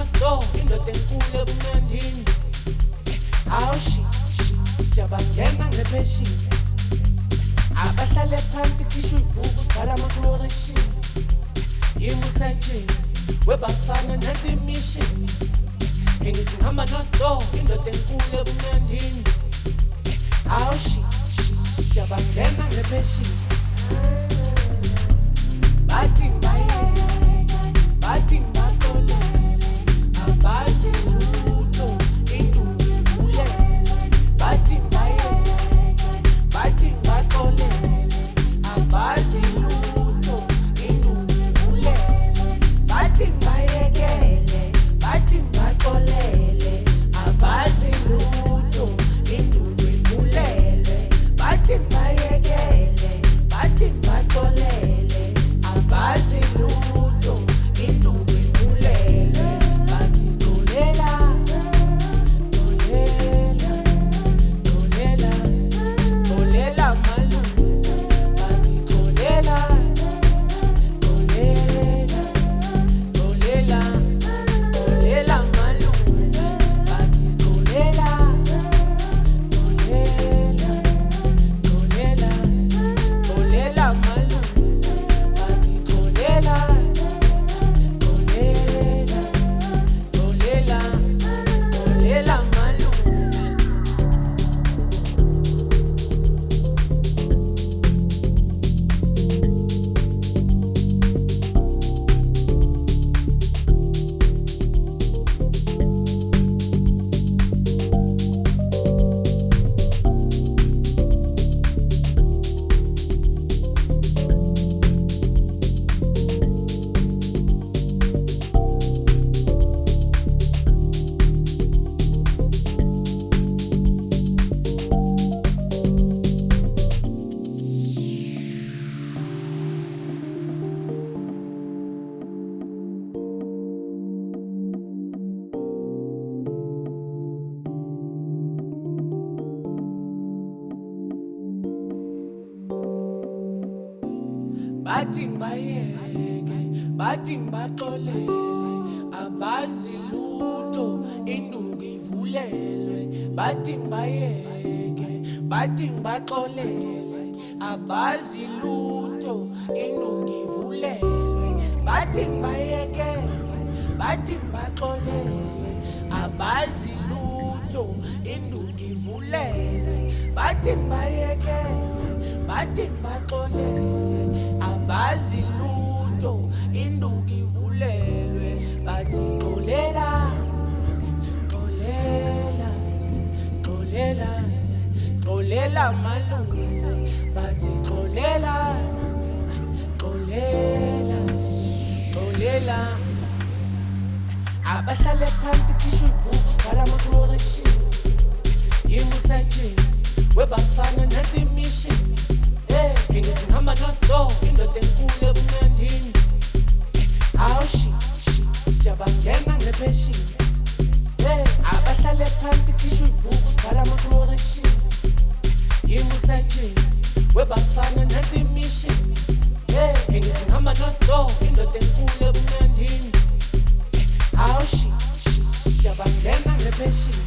nodo indoda enkulu ebumnandini awushi siyabangena ngepheshini abahlale phansi khishwa ibhuku sibhala ama-correction yimusajini webafana nathi imishini ngithi ngihamba nodo indoda enkulu ebumnandini awushi siyabangena ngepheshini bathi bathi ngibaqole abazi lutho indumi ivule bathi bathi ngibaqole abazi lutho indumi ivule bathi bayekele bathi ngibaqolele abazi lutho indumi ivulele bathi bayekele bathi ngibaqolele abazi lutho indumi ivulele bathi xolela malu bathi xolela malu bathi xolela malu bathi xolela malu bathi ngibayeke bathi ngibaxolele abazi lutho induku ivulelwe bathi ngibayeke bathi ngibaxolele abazi lutho induku ivulelwe bathi ngibayeke bathi ngibaxolele abazi lutho induku ivulelwe bathi ngibayeke bathi ngibaxolele abazi lutho induku ivulelwe bathi xolela malu bathi xolela abahlale phansi khishwa ibhuku sibhala ama-correction yimusajini webafana nathi imishini ngithi ngihamba nodo indoda enkulu ebumnandini awushi siyabangena ngepheshini abahlale phansi khishwa ibhuku sibhala ama-correction yimusajini webafana nathi imishini ngithi ngihamba nodo indoda enkulu ebumnandini awushi siyabangena ngepheshini